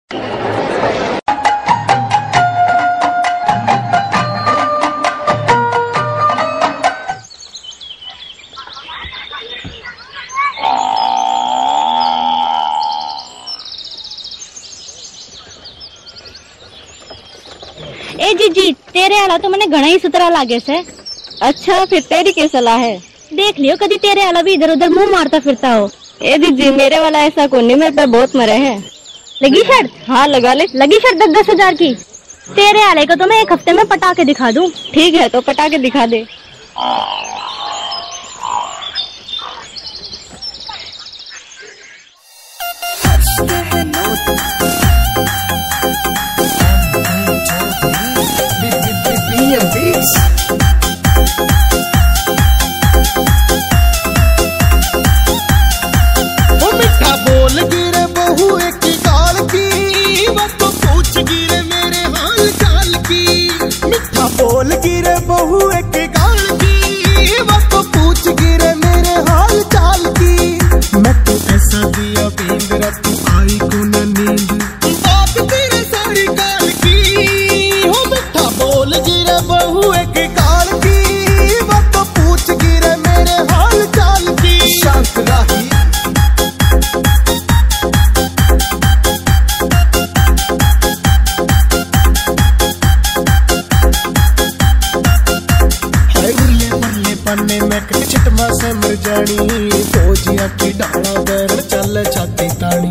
ए जीजी, तेरे आला तो मैंने घना ही सुतरा लागे से। अच्छा, फिर तेरी क्या सलाह है? देख लियो कभी तेरे आला भी इधर उधर मुंह मारता फिरता हो। ए जीजी, मेरे वाला ऐसा कोई नहीं, मेरे पे बहुत मरे हैं। लगी शर्त? हाँ लगा ले। लगी शर्त 10,000 की। तेरे आले को तो मैं एक हफ्ते में पटा के दिखा दूं। ठीक है, तो पटा के दिखा दे। बोल गिरे बहू एक गाल की, वो तो पूछ गिरे मेरे हाल चाल की। मैं तो ऐसा दिया पिंजरा तू आई को न नींद, बात तेरे सारी गाल की। हो मिठा बोल गिरे बहू एक गाल की, वो तो पूछ गिरे मेरे हाल चाल की। शांत रही पन्ने में चिटमा से मर जानी, फौजिया की डाला बैर चल छाती तानी।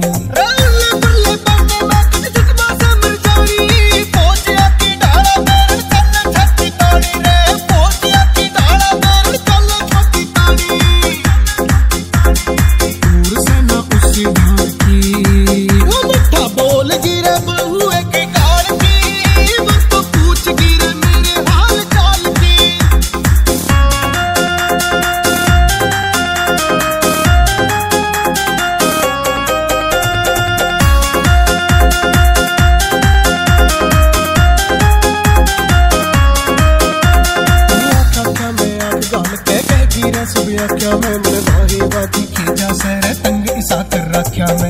दूर से न उसी ढाल की, वो मिठा बोल गिरे बहू एक गाल की, वो तो पूछ गिरे मेरे हाल चाल की। सुबिया क्या मैं मेरे भाई बाती खींचा सर तंग इसा कर रखा मैं।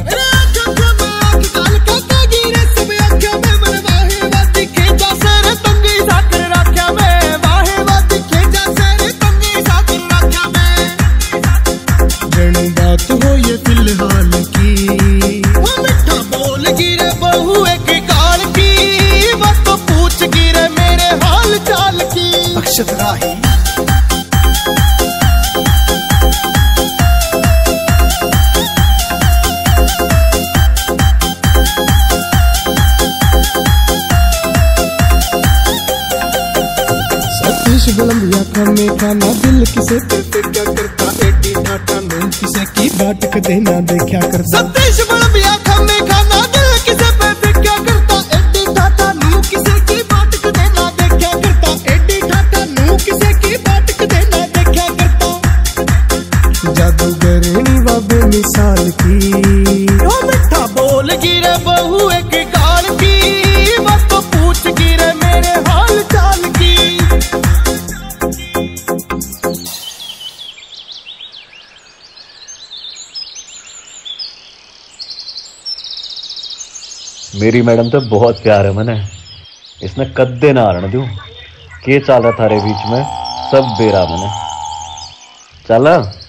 बात हो ये फिलहाल की, वो मिठा बोल गिरे बहू एक गाल की, वो तो पूछ गिरे मेरे हाल चाल की। अक्षत राही गुलंबिया खाने खाना दिल किसे करते क्या करता, एडी डाटा नून किसे की बाटक देना देखा करता। सतीश गुलंबिया खाने खाना दिल किसे करते क्या करता, एडी डाटा नून किसे की बाटक देना देखा करता। एडी डाटा नून किसे की बाटक देना देखा करता। जादूगरनी वा बेमिसाल की, ओ मिठा बोल गिरे बहू एक गाल की, वो तो पूछ गिरे मेरे हाल चाल की। मेरी मैडम तो बहुत प्यार है मने, इसने कद्दे ना आरण दूं। के चल रहा थारे बीच में सब बेरा मने। चल